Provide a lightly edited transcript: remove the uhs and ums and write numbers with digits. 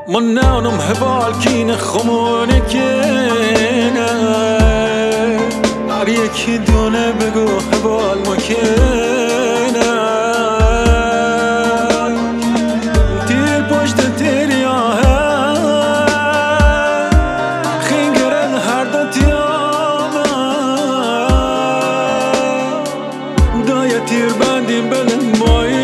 من نانم هبال کین خمونه کنه هر یکی دونه بگو هبال مکنه تیر پشت تیر یاهه خینگرن هر دو تیامه دایه تیر بندیم بلن مایه